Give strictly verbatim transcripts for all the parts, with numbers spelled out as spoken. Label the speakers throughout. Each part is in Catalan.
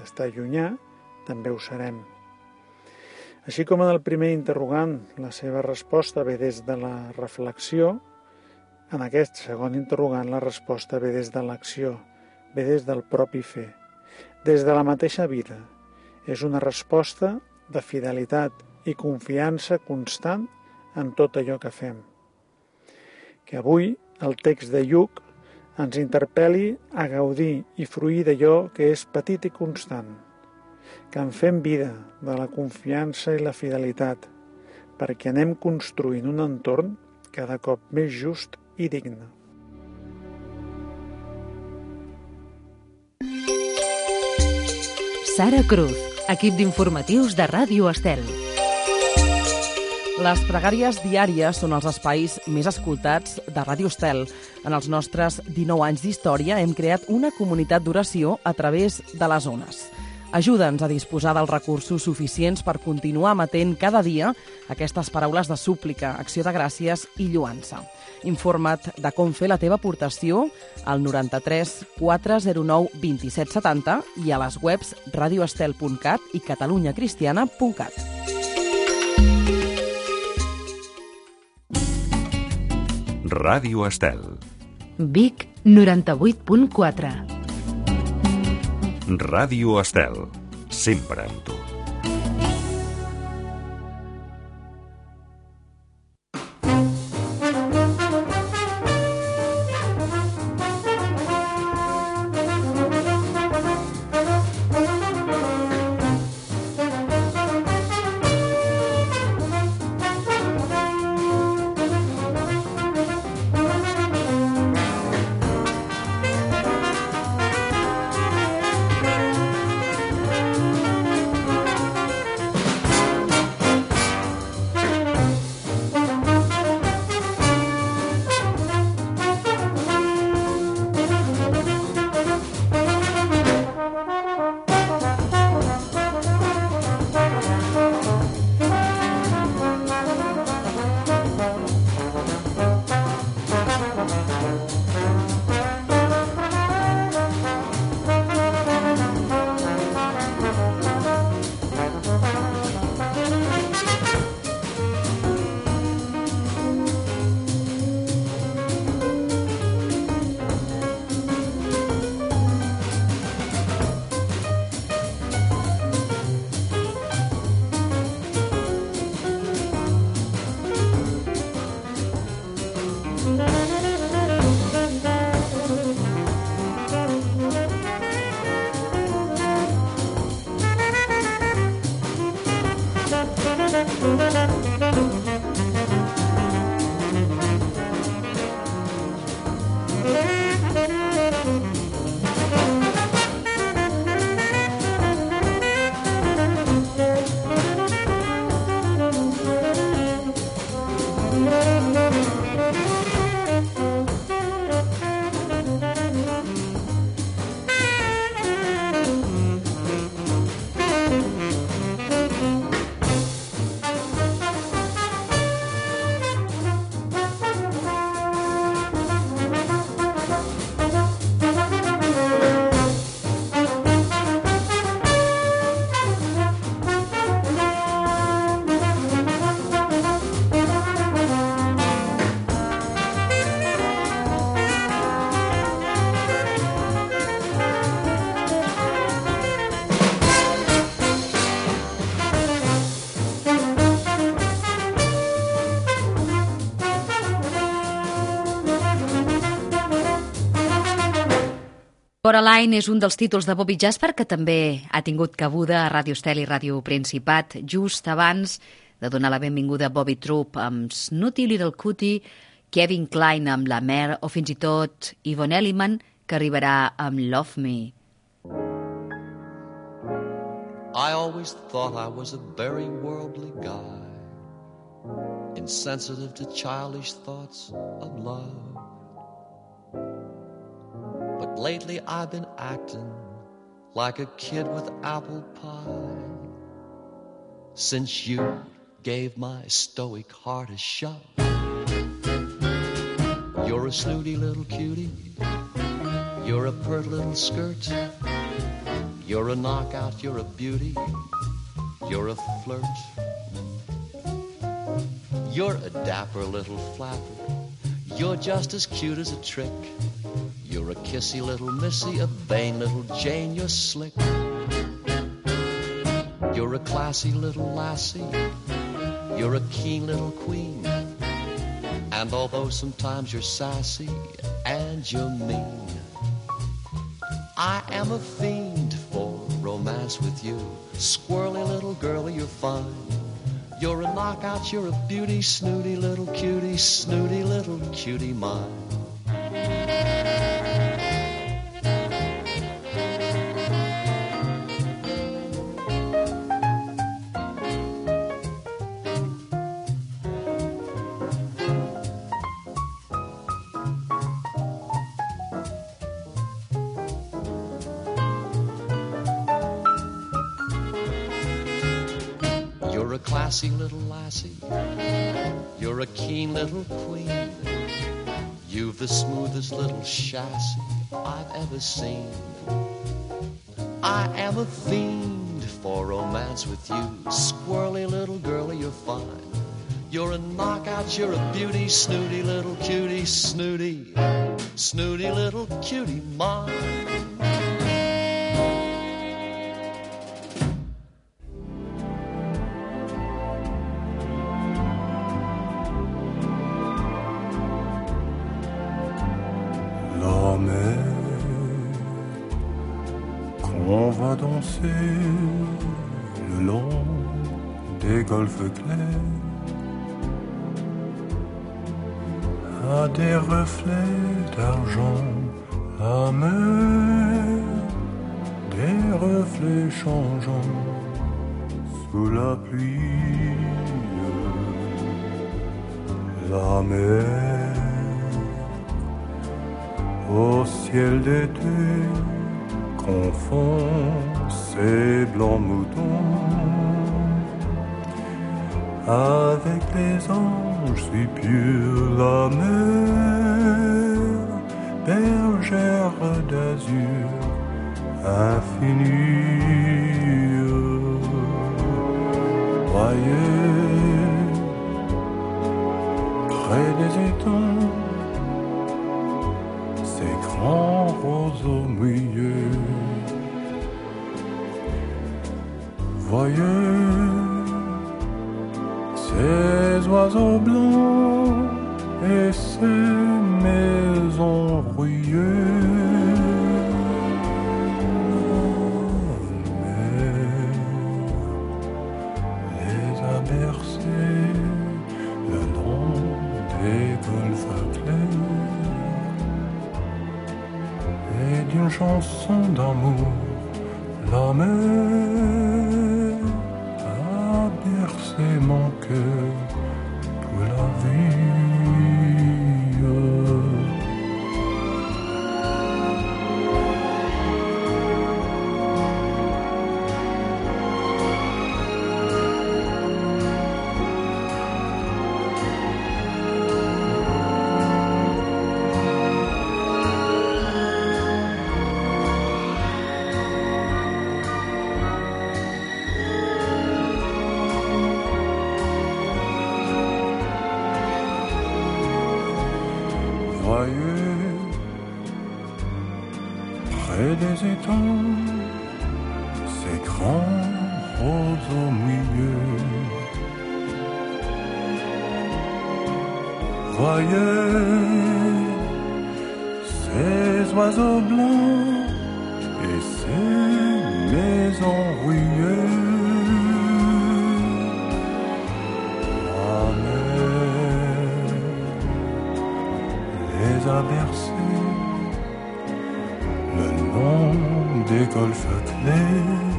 Speaker 1: està llunyà, també ho serem. Així com en el primer interrogant la seva resposta ve des de la reflexió, en aquest segon interrogant la resposta ve des de l'acció, ve des del propi fer, des de la mateixa vida. És una resposta de fidelitat i confiança constant en tot allò que fem. Que avui el text de Lluc ens interpel·li a gaudir i fruir d'allò que és petit i constant, que en fem vida de la confiança i la fidelitat, perquè anem construint un entorn cada cop més just i digne.
Speaker 2: Sara Cruz, equip d'informatius de Ràdio Estel.
Speaker 3: Les pregàries diàries són els espais més escoltats de Ràdio Estel. En els nostres dinou anys d'història hem creat una comunitat d'oració a través de les ones. Ajuda'ns a disposar dels recursos suficients per continuar emetent cada dia aquestes paraules de súplica, acció de gràcies i lloança. Informa't de com fer la teva aportació al noranta-tres quatre zero nou vint-i-set setanta i a les webs radioestel punt cat i catalunyacristiana punt cat.
Speaker 4: Ràdio Estel.
Speaker 2: Vic noranta-vuit punt quatre.
Speaker 4: Ràdio Estel, sempre amb tu.
Speaker 2: Coraline és un dels títols de Bobby Jasper que també ha tingut cabuda a Ràdio Estel i Ràdio Principat just abans de donar la benvinguda a Bobby Troop amb Snooty Little Cutie, Kevin Kline amb La Mer o fins i tot Yvonne Elliman que arribarà amb Love Me.
Speaker 5: I always thought I was a very worldly guy, insensitive to childish thoughts of love. But lately I've been acting like a kid with apple pie, since you gave my stoic heart a shove. You're a snooty little cutie, you're a pert little skirt, You're a knockout, you're a beauty, you're a flirt. You're a dapper little flapper, you're just as cute as a trick. You're a kissy little missy, a vain little Jane, you're slick. You're a classy little lassie, you're a keen little queen. And although sometimes you're sassy and you're mean, I am a fiend for romance with you. Squirrely little girlie, you're fine. You're a knockout, you're a beauty, snooty little cutie, snooty little cutie mine. You're a classy little lassie, you're a keen little queen. You've the smoothest little chassis I've ever seen. I am a fiend for romance with you. Squirrely little girlie, you're fine. You're a knockout, you're a beauty, snooty little cutie, snooty, snooty little cutie mine.
Speaker 6: On va danser le long des golfes clairs à des reflets d'argent, la mer, des reflets changeants sous la pluie, la mer au ciel d'été confond ces blancs moutons avec les anges si purs, la mer, bergère d'azur infinie. Voyez, près des étangs, ces grands roseaux mouillés. Voyez ces oiseaux blancs et ces maisons rouillées. La mer les a bercés le long des golfes clairs et d'une chanson d'amour, la mer a bercé mon cœur pour la vie. Voyez, près des étangs, ces grands roseaux mouillés. Voyez, ces oiseaux blancs et ces maisons rouillées. A bercé le long des golfes clairs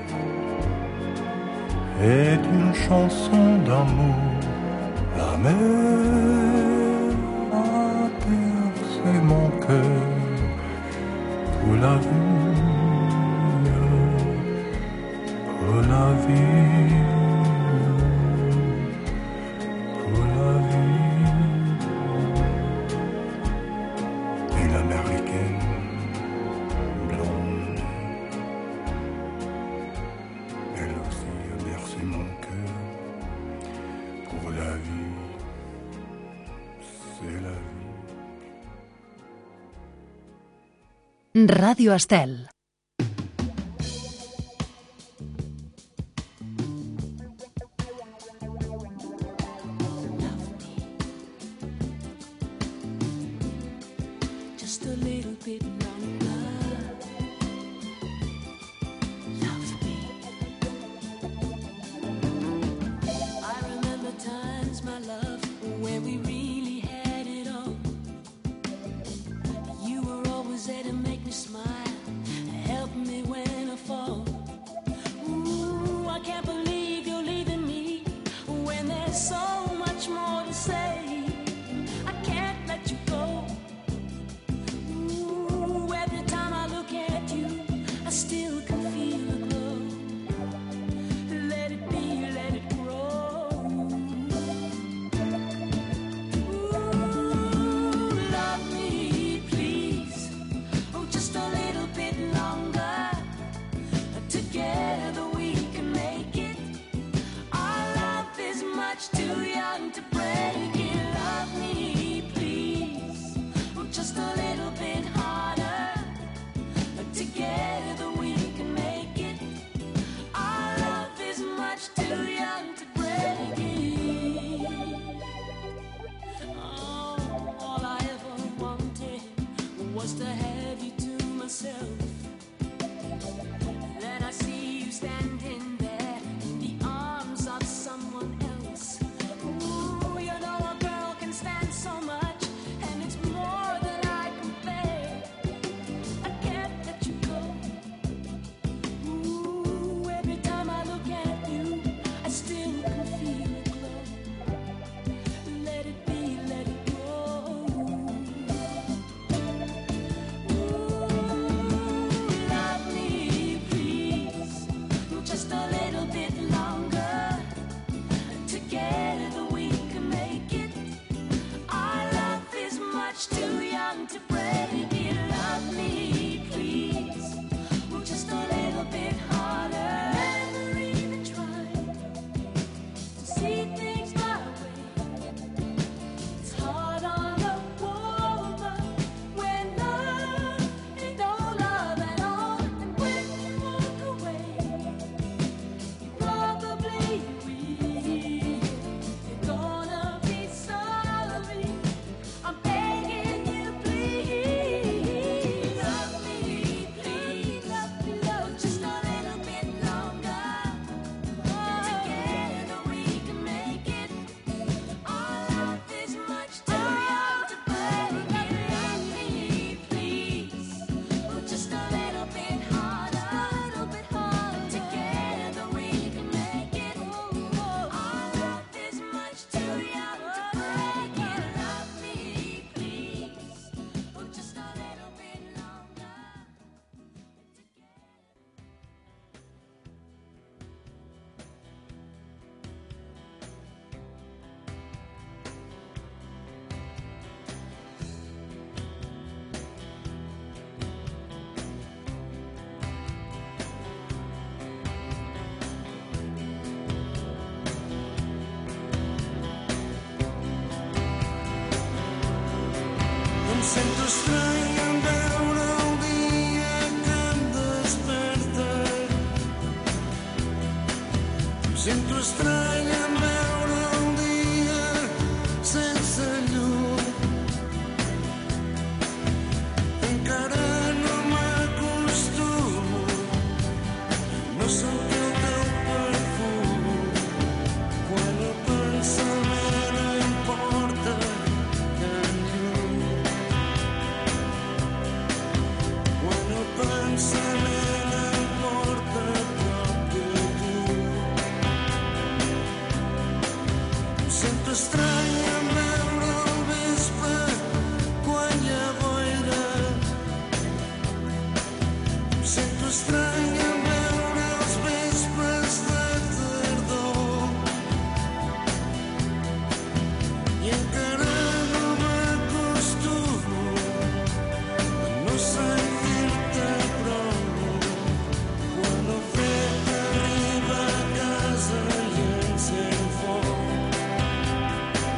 Speaker 6: et d'une chanson d'amour, la mer a bercé mon cœur pour la vie, pour la vie, pour la vie.
Speaker 2: Ràdio Estel.
Speaker 7: Sento estrany en veure el dia que em desperta. Em sento estrany en veure el dia sense llum. Encara no m'acostumo, no sentir el teu perfum. Quan el pensament em porta tan lluny. Pensament em porta a prop de tu. Em sento estrany en veure el vespre quan hi ha boira. Em sento estrany en veure els vespres de tardor. I encara no m'acostumo a no sentir-te prou. Quan el fred arriba a casa i encén foc.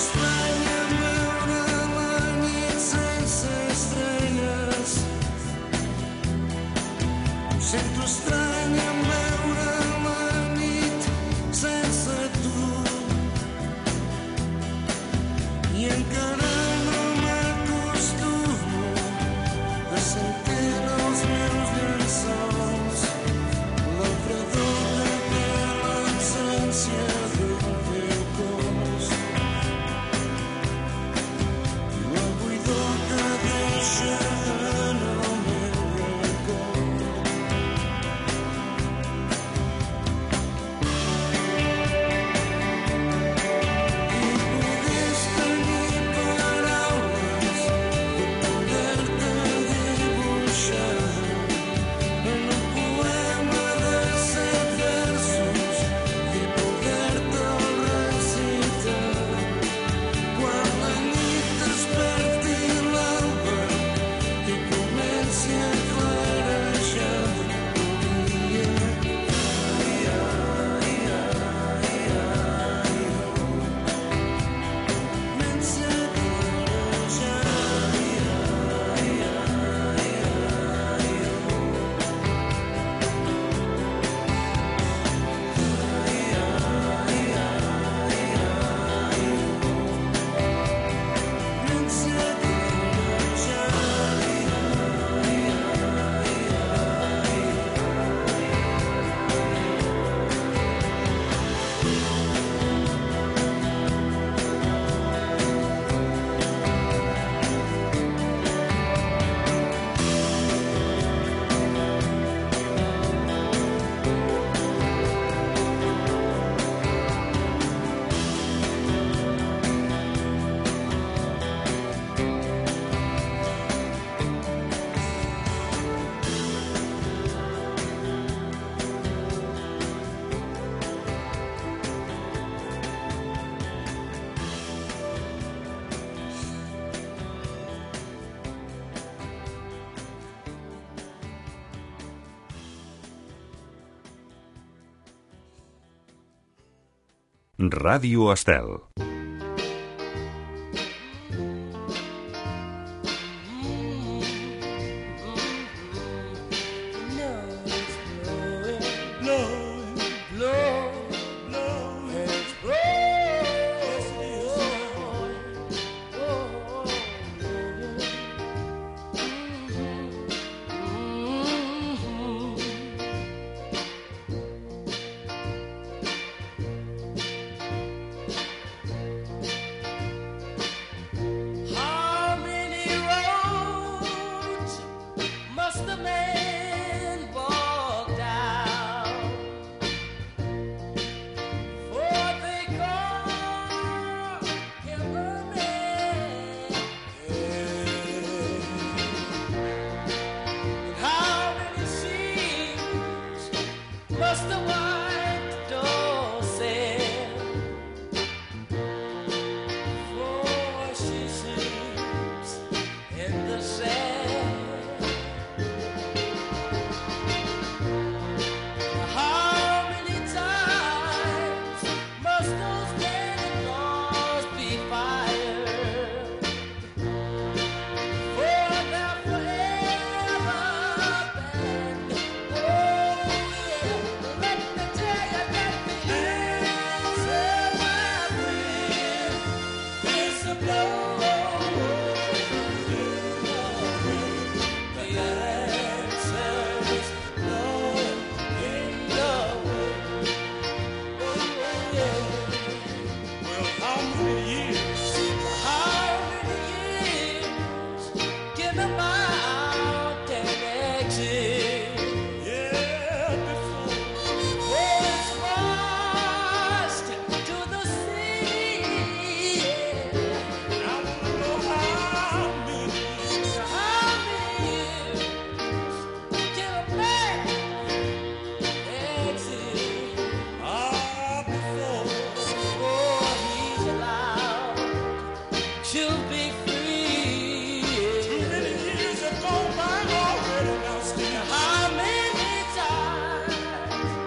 Speaker 4: Ràdio Estel.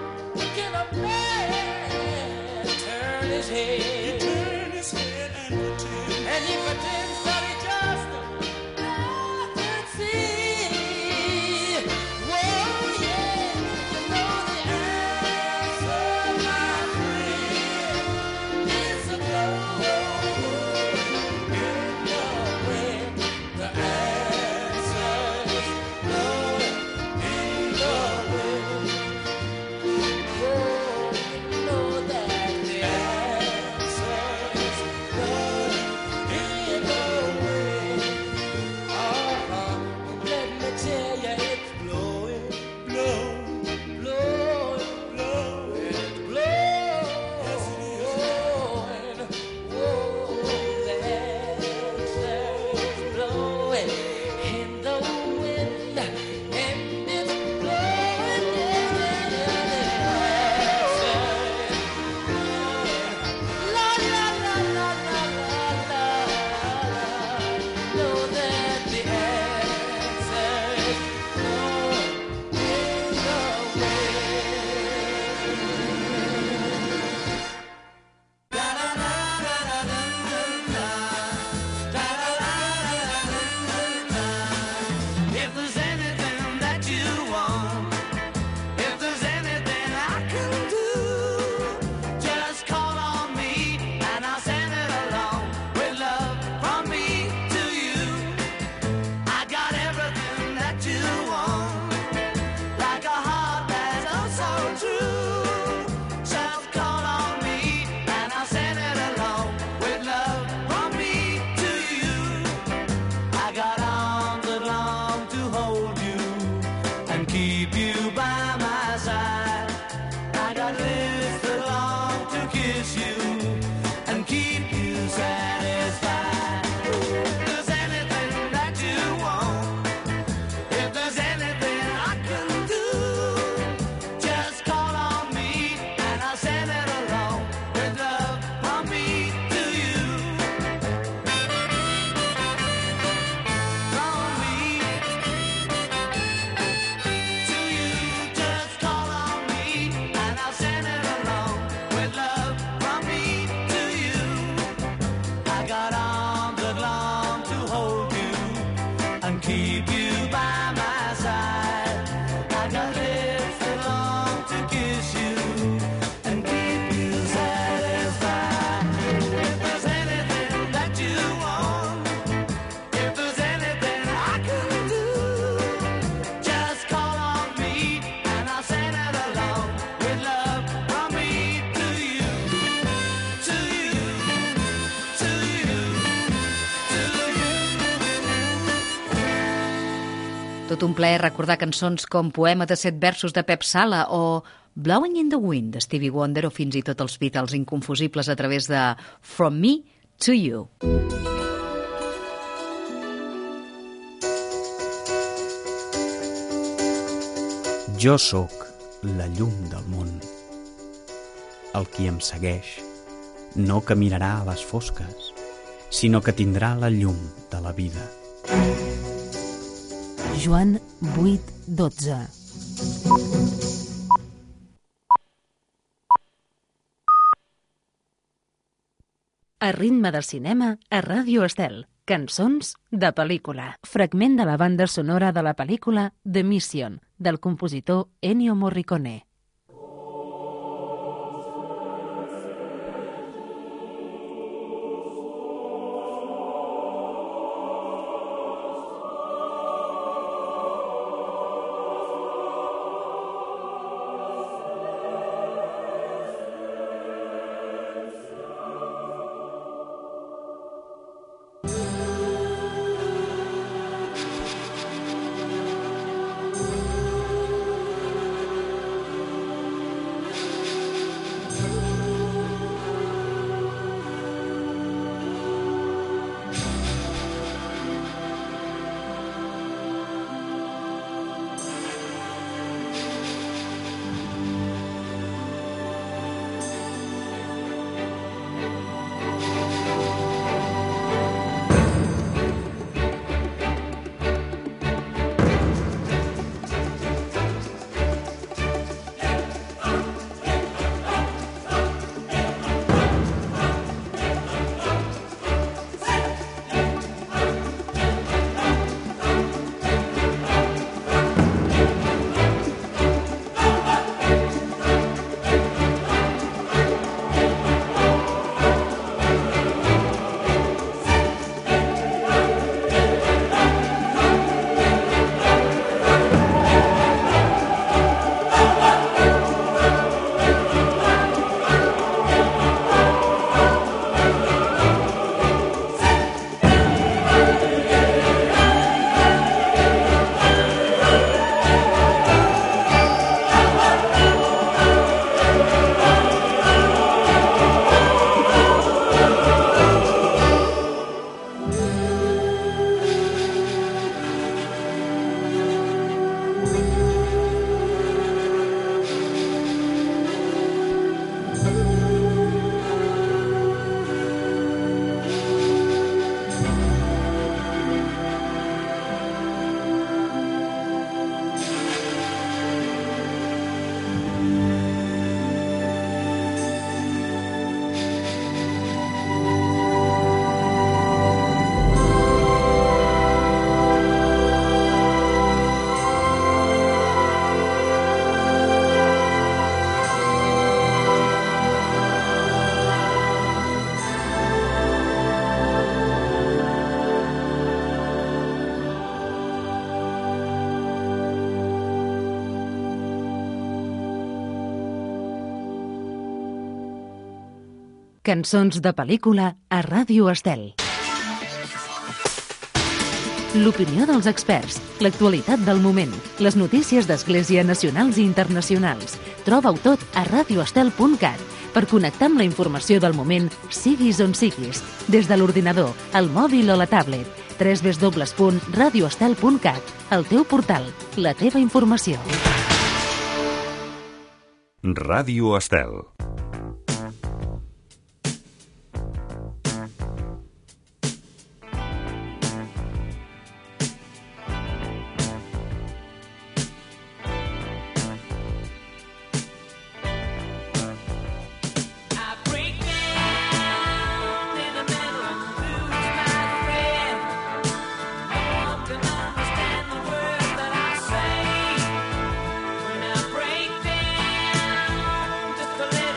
Speaker 7: He turned his head and
Speaker 2: tot un plaer recordar cançons com Poema de set versos de Pep Sala o Blowing in the Wind de Stevie Wonder o fins i tot els Beatles inconfusibles a través de From Me to You.
Speaker 8: Jo sóc la llum del món. El qui em segueix no caminarà a les fosques, sinó que tindrà la llum de la vida.
Speaker 9: Joan vuit dotze. A ritme del cinema a Ràdio Estel. Cançons de pel·lícula. Fragment de la banda sonora de la pel·lícula The Mission, del compositor Ennio Morricone. Cançons de pel·lícula a Ràdio Estel. L'opinió dels experts, l'actualitat del moment, les notícies d'Església nacionals i internacionals. Troba-ho tot a radioestel punt cat per connectar amb la informació del moment, siguis on siguis, des de l'ordinador, el mòbil o la tablet. w w w punt radioestel punt cat, el teu portal, la teva informació.
Speaker 4: Ràdio Estel.
Speaker 7: Just a little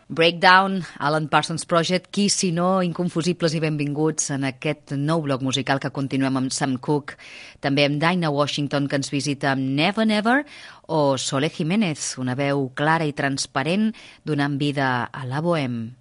Speaker 2: Breakdown, Alan Parsons Project, qui si no, inconfusibles i benvinguts en aquest nou bloc musical que continuem amb Sam Cooke, també amb Dinah Washington, que ens visita amb Never Never, o Sole Jiménez, una veu clara i transparent donant vida a la bohème.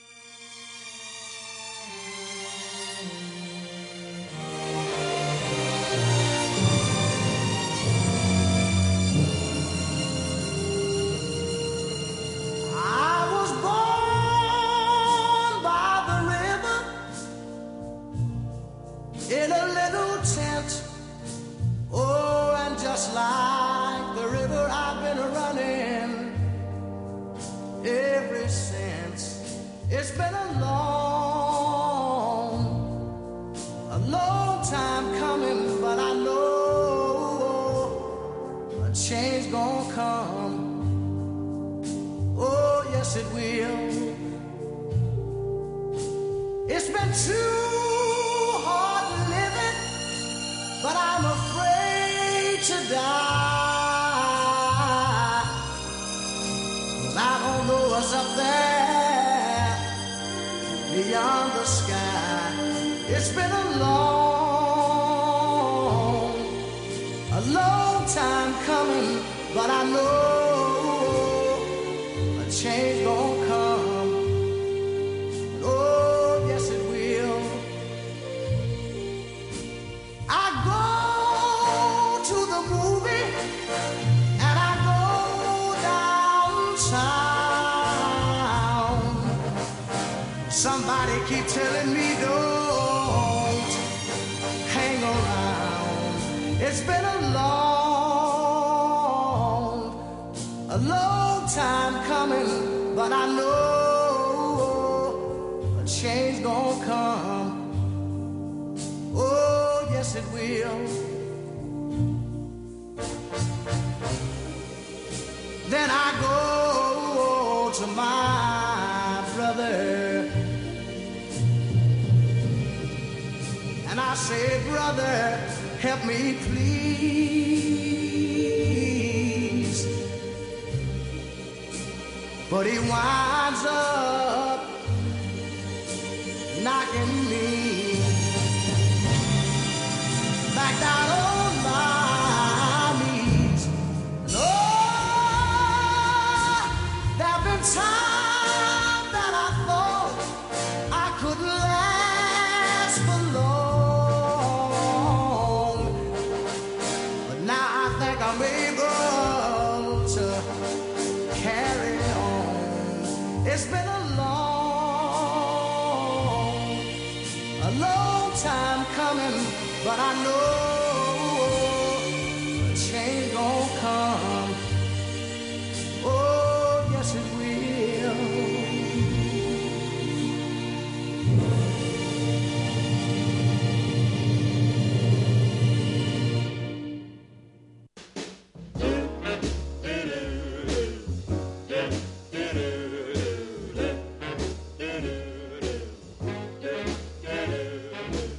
Speaker 7: In a little tent, oh, and just like the river I've been running ever since. It's been a long, a long time coming, but I know a change gonna come. Oh, yes it will. It's been too but I'm afraid to die, 'cause I don't know what's up there beyond the sky. It's been a long, a long time coming, but I know a change gonna come. Oh, yes it will. Somebody keep telling me don't hang around. It's been a long, a long time coming, but I know a change gonna come. Oh, yes it will. Then I go to my brother and I say, brother, help me please. But he winds up knocking me back down on my knees. And oh, there have been times that I thought I couldn't last for long, but now I think I'm able to carry on. It's been a long, a long time coming, but I know a change gon' come. Oh, yes it will.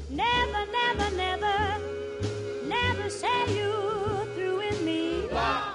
Speaker 10: Never, never, never, never say you're through with me. Wow.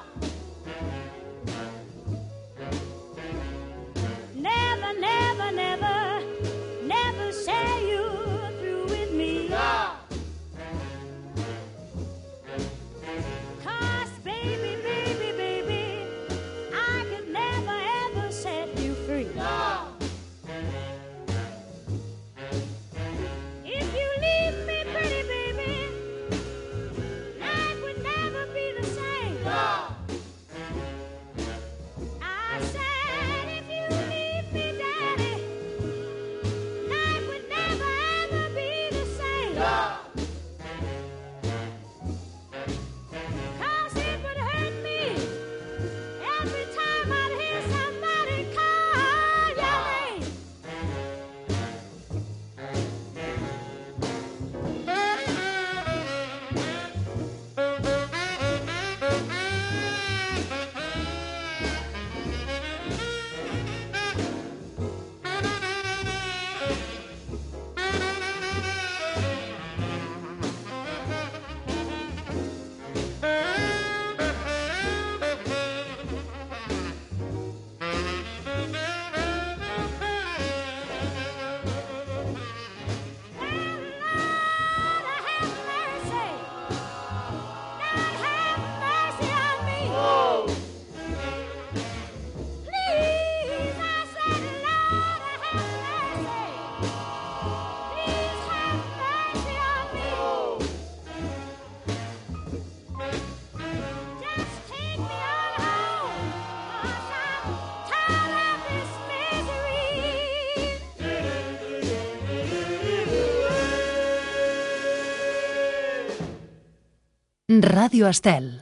Speaker 9: Radio Estel.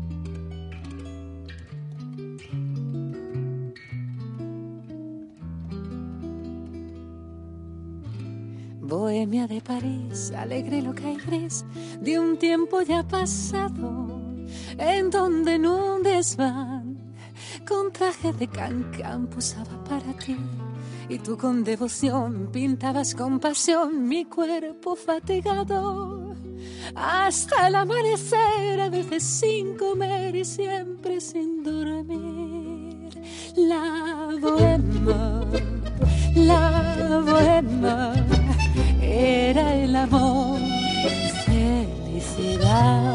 Speaker 10: Bohemia de París, alegre, loca y gris, de un tiempo ya pasado, en donde en un desván, con traje de cancán posaba para ti, y tú con devoción pintabas con pasión mi cuerpo fatigado, hasta el amanecer, a veces sin comer y siempre sin dormir. La bohemia, la bohemia, era el amor, felicidad.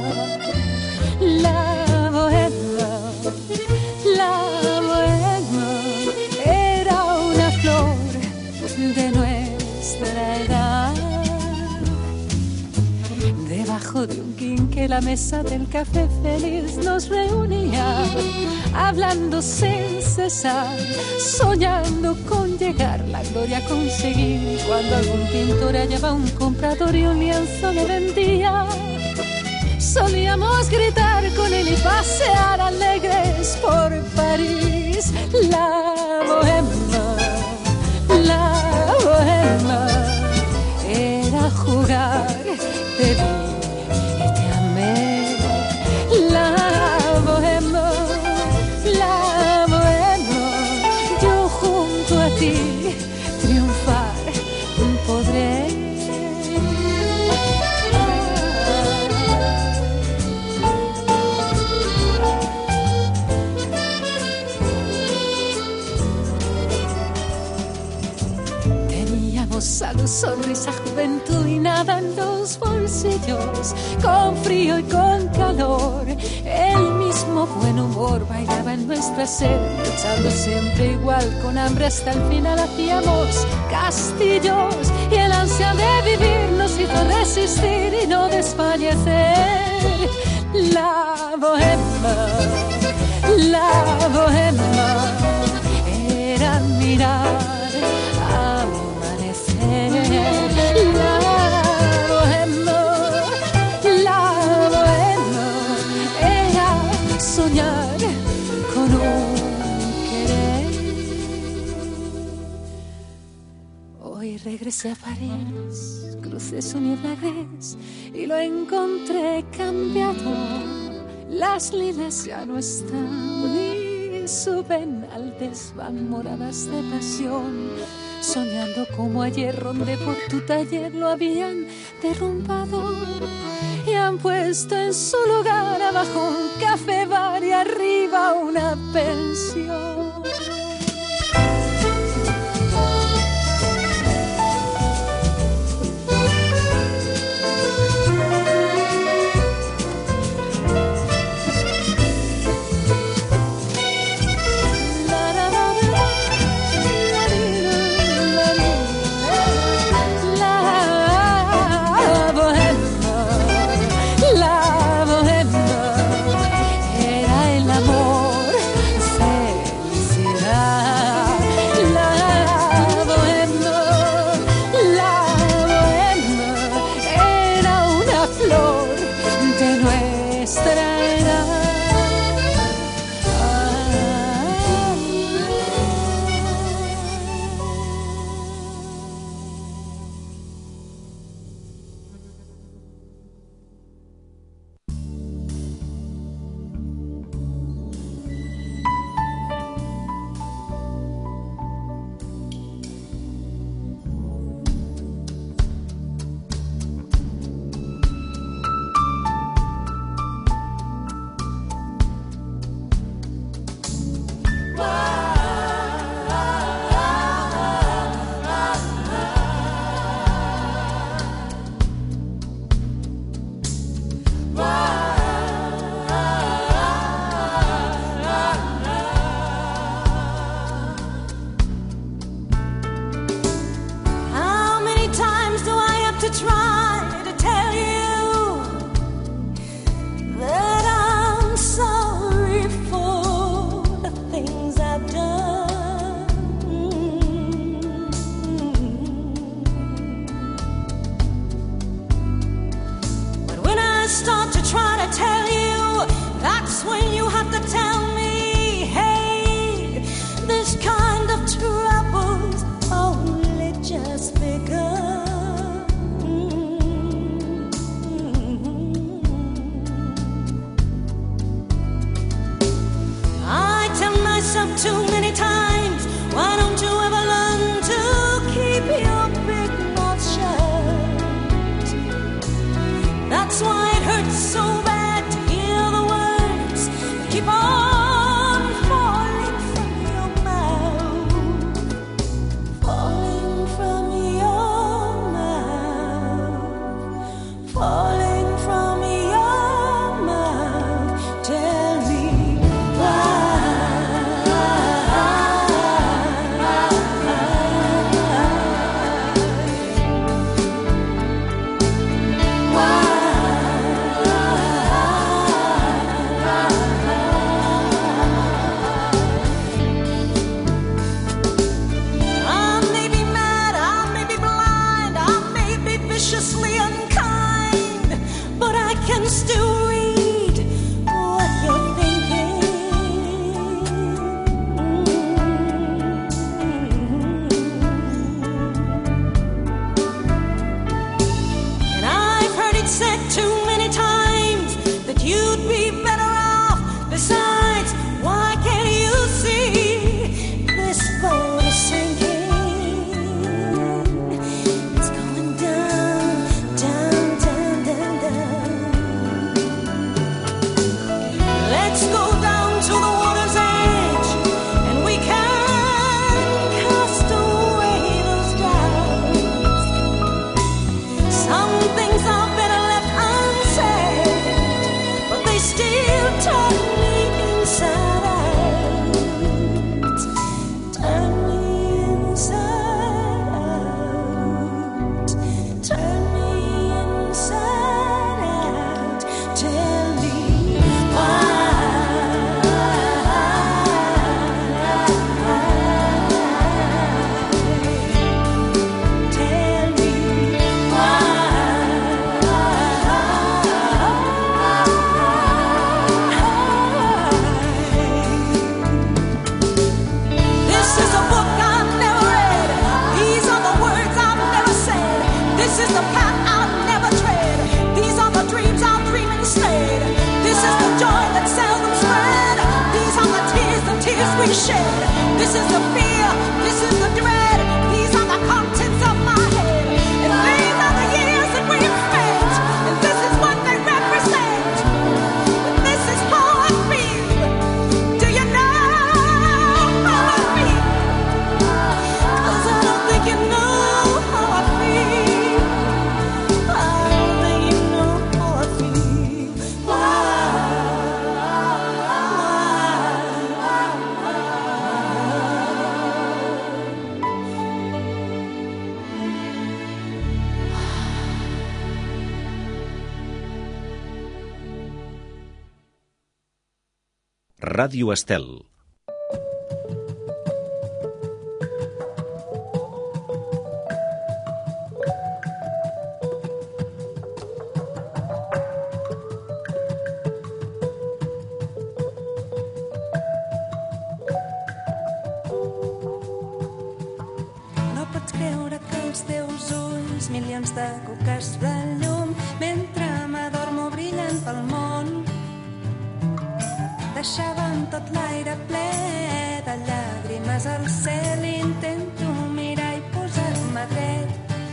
Speaker 10: La bohemia, la bohemia, era una flor de nuestra edad. Debajo de un quinqué la mesa del café feliz nos reunía, hablando sin cesar, soñando con llegar, la gloria a conseguir. Cuando algún pintor hallaba un comprador y un lienzo le vendía, solíamos gritar con él y pasear alegres por París. La bohemia, la bohemia, era jugar, te vi y te amé. La bohemia, la bohemia, yo junto a ti triunfar podré. Teníamos salud, sonrisa, juventud y nada en los bolsillos, con frío y con calor, el mismo buen humor bailaba en nuestra sed, luchando siempre igual, con hambre hasta el final hacíamos castillos, y el ansia de vivir nos hizo resistir y no desfallecer. La bohemia, la bohemia, era mirar amanecer. La bohemia, la bohemia, era soñar con un querer. Hoy regresé a París, crucé su niebla gris y lo encontré cambiado. Las lilas ya no están y suben al desván moradas de pasión, soñando como ayer rondé por tu taller, lo habían derrumbado y han puesto en su lugar abajo un café bar y arriba una pensión.
Speaker 11: start to try to
Speaker 10: That's when you have to tell me, hey, this kind of trouble's only just begun. Mm-hmm. I tell myself too many times, why don't you ever learn to keep your big mouth shut? That's why it hurts so bad to hear the words that keep on falling from your mouth, falling from your mouth, falling from your mouth. Tell me why. Still read what you're thinking. And I've heard it said too many times that you'd be better off. Besides, why can't you see this boat is sinking? It's going down, down, down, down, down. Let's go down to the water's edge, and we can cast away those doubts. Some things are better left unsaid, but they still turn me inside out. Turn me inside out. Turn me inside out. Tell me why. We shed. This is the fear, this is the dread. These are the contents of my head, and these are the years that we've spent, and this is what they represent. And this is how I feel. Do you know how I feel? 'Cause I don't think you know how I feel. I don't think you know how I feel. Why?
Speaker 4: Ràdio Estel.
Speaker 10: No pots creure que els teus ulls, milions de cuques de llum, mentre m'adormo brillant pel món, deixaven tot l'aire ple de llàgrimes al cel. Intento mirar i posar-me dret.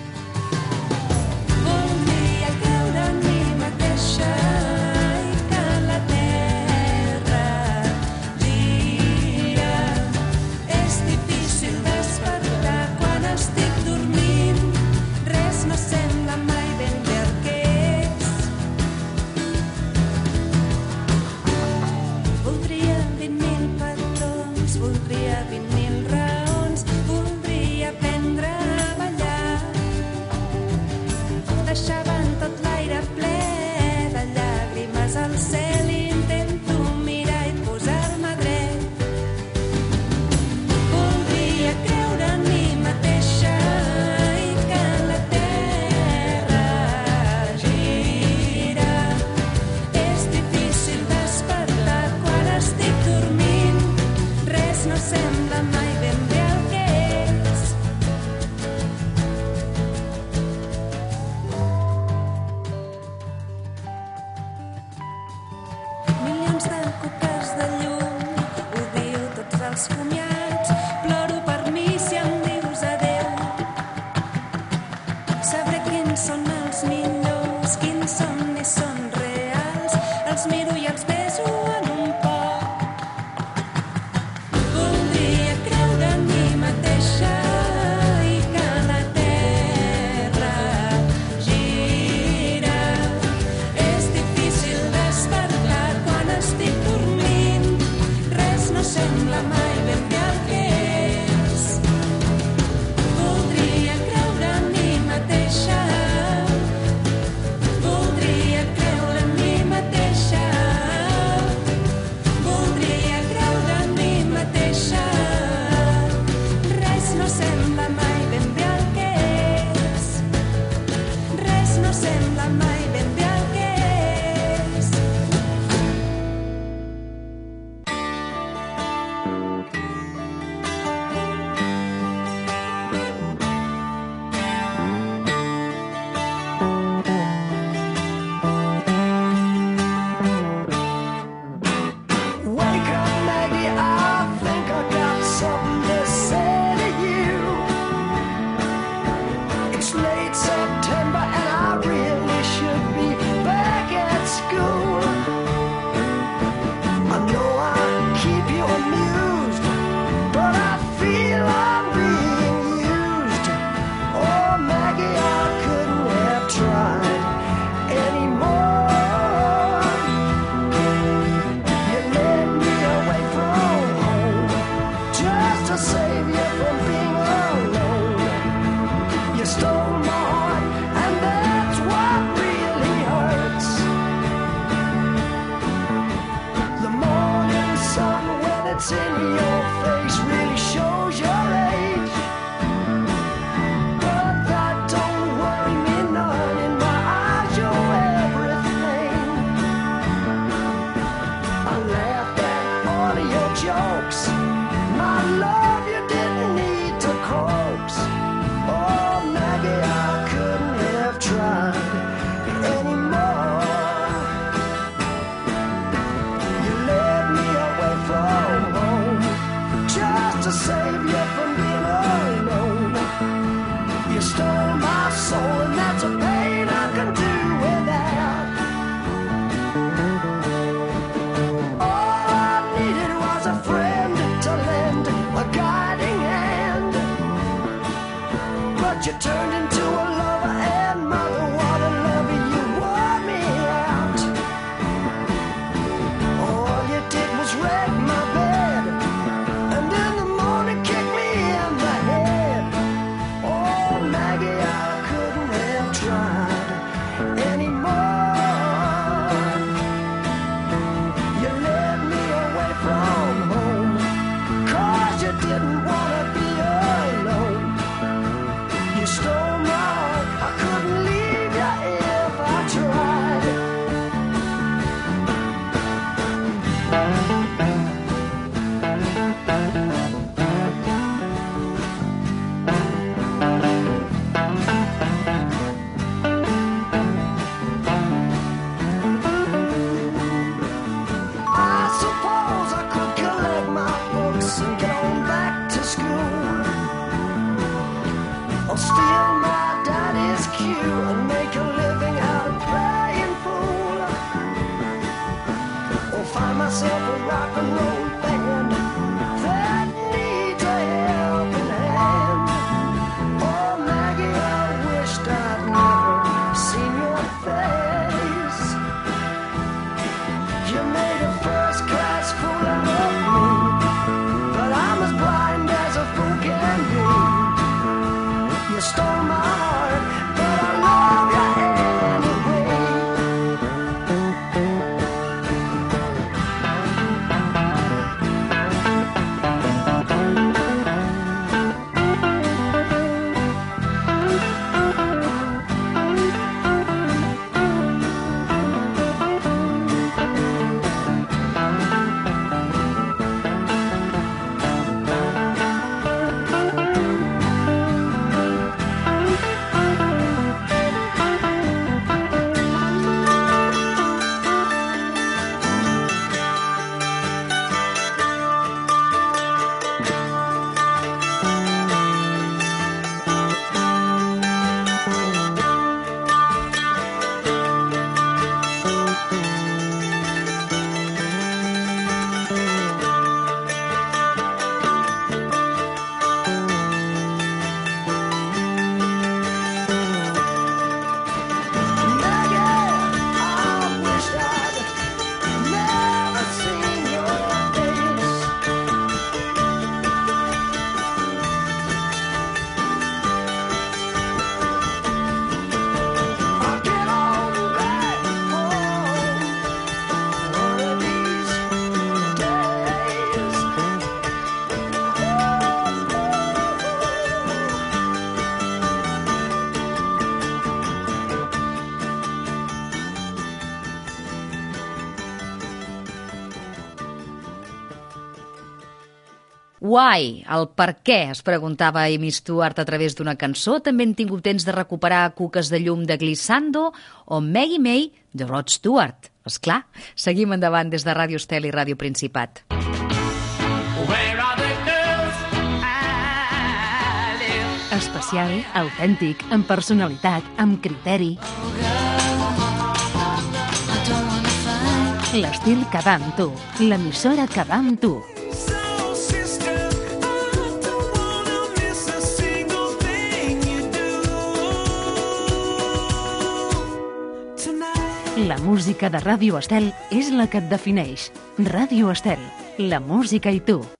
Speaker 10: Voldria creure en mi mateixa i que la terra gira. És difícil despertar quan estic dormint. Res no sembla mai ben bé el que és. Voldria els comiats. Ploro per mi si em dius adeu. Sabré quins són els millors, quins somnis són reals. Els miro i els beso en un poc. Voldria creure en mi mateixa i que la terra gira. És difícil despertar quan estic dormint. Res no sembla mai ben bé el que és. Voldria creure en mi mateixa. Voldria creure en mi mateixa. Voldria creure en mi mateixa. Res no sembla mai ben bé el que és. Res no sembla mai ben bé el que és.
Speaker 7: Wake up, Maggie, I think I got something to say to you. It's late September and I really should be back at school. I know I keep you amused, but I feel I'm being used. Oh, Maggie, I couldn't have tried anymore. You led me away from home just to save you from being alone. You stole my heart, and that's what really hurts. The morning sun, when it's in your face, really shows your age. But that don't worry me none. In my eyes, you're everything. I laughed at all of your jokes. My love, you didn't need to coax. Oh, Maggie, I couldn't have tried anymore. You led me away from home just to save you from being alone. You stole my soul, and that's a pain I can do without. All I needed was a friend to lend a guiding hand. But you turned into a lover and mother. What a lover, you wore me out. All you did was wreck my bed, and in the morning kick me in the head. Oh, Maggie, I couldn't have tried anymore. You led me away from home, 'cause you didn't want to be alone. You stole my heart, I couldn't leave you if I tried. I suppose I could collect my books and get on back to school, or steal my daddy's cue and make a living out of playing fool, or find myself a rock and roll band that needs a helping hand. Oh, Maggie, I wished I'd never seen your face. You made a first-class fool out of me, but I'm as blind as a fool can be. You stole my heart, but I love you anyway.
Speaker 2: Why? El per què, es preguntava Amy Stewart a través d'una cançó. També hem tingut temps de recuperar Cuques de llum de Glissando o Maggie May de Rod Stewart. Esclar, seguim endavant des de Ràdio Estel i Ràdio Principat.
Speaker 9: Especial, autèntic, amb personalitat, amb criteri. L'estil que va amb tu, l'emissora que va amb tu. La música de Ràdio Estel és la que et defineix. Ràdio Estel, la música i tu.